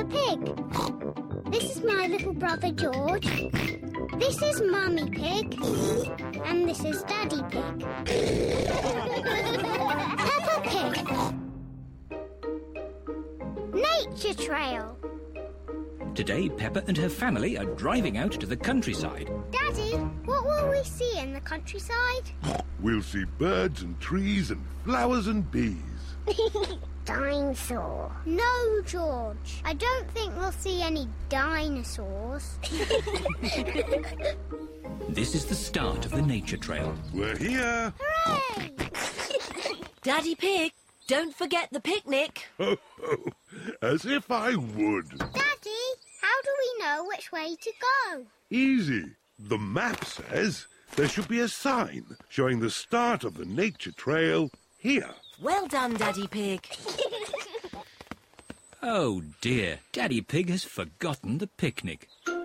Pig. This is my little brother George. This is Mummy Pig. And this is Daddy Pig. Peppa Pig. Nature Trail. Today, Peppa and her family are driving out to the countryside. Daddy, what will we see in the countryside? We'll see birds and trees and flowers and bees. Dinosaur. No, George. I don't think we'll see any dinosaurs. This is the start of the nature trail. We're here. Hooray! Daddy Pig, don't forget the picnic. Ho, ho. As if I would. Daddy, how do we know which way to go? Easy. The map says there should be a sign showing the start of the nature trail here. Well done, Daddy Pig. Oh dear, Daddy Pig has forgotten the picnic.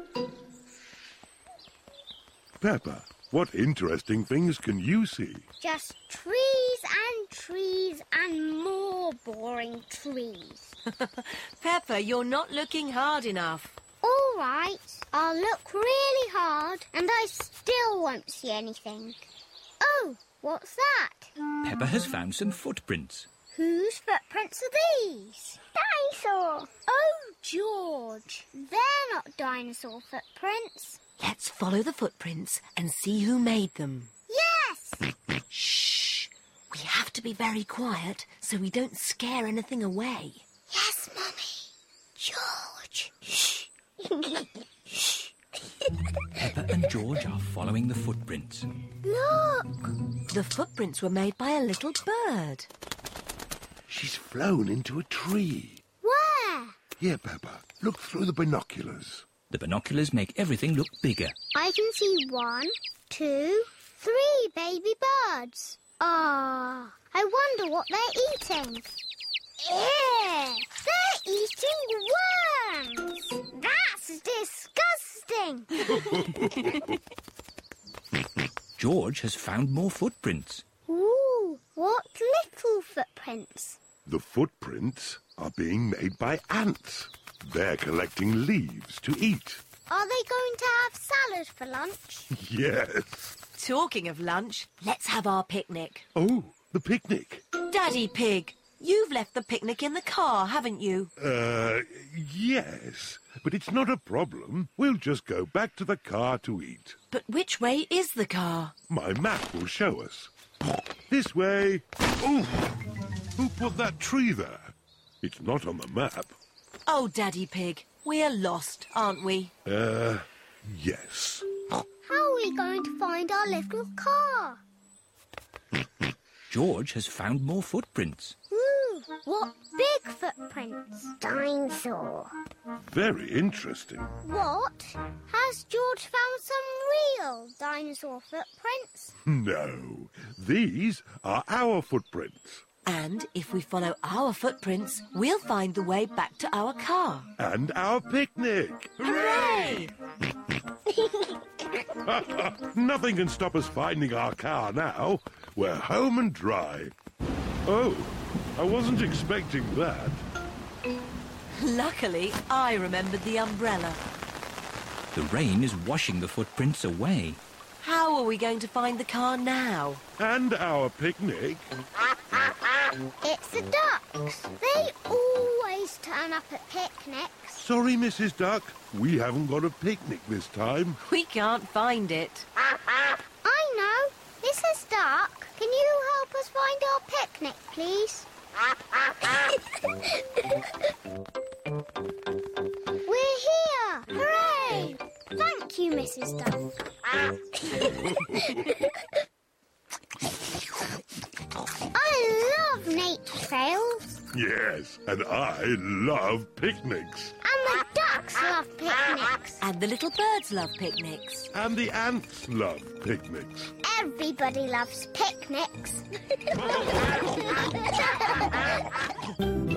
Peppa, what interesting things can you see? Just trees and trees and more boring trees. Peppa, you're not looking hard enough. All right, I'll look really hard and I still won't see anything. Oh, what's that? Peppa has found some footprints. Whose footprints are these? Dinosaur. Oh, George, they're not dinosaur footprints. Let's follow the footprints and see who made them. Yes! Shh! We have to be very quiet so we don't scare anything away. Yes, Mummy. George. Shh. Shh. Peppa and George are following the footprints. Look! The footprints were made by a little bird. She's flown into a tree. Where? Here, Peppa, look through the binoculars. The binoculars make everything look bigger. I can see 1, 2, 3 baby birds. Ah, I wonder what they're eating. Ew! They're eating worms! That's disgusting! George has found more footprints. Ooh, what little footprints? The footprints are being made by ants. They're collecting leaves to eat. Are they going to have salad for lunch? Yes. Talking of lunch, let's have our picnic. Oh, the picnic. Daddy Pig, you've left the picnic in the car, haven't you? Yes. But it's not a problem. We'll just go back to the car to eat. But which way is the car? My map will show us. This way. Oh, who put that tree there? It's not on the map. Oh, Daddy Pig, we're lost, aren't we? Yes. How are we going to find our little car? George has found more footprints. Ooh, what big footprints? Dinosaur. Very interesting. What? Has George found some real dinosaur footprints? No, these are our footprints. And if we follow our footprints, we'll find the way back to our car. And our picnic. Hooray! Nothing can stop us finding our car now. We're home and dry. Oh, I wasn't expecting that. Luckily, I remembered the umbrella. The rain is washing the footprints away. How are we going to find the car now? And our picnic. It's the ducks. They always turn up at picnics. Sorry, Mrs. Duck. We haven't got a picnic this time. We can't find it. I know. Mrs. Duck, can you help us find our picnic, please? We're here! Hooray! Thank you, Mrs. Duck. I love nature trails. Yes, and I love picnics. And the ducks love picnics. And the little birds love picnics. And the ants love picnics. Everybody loves picnics.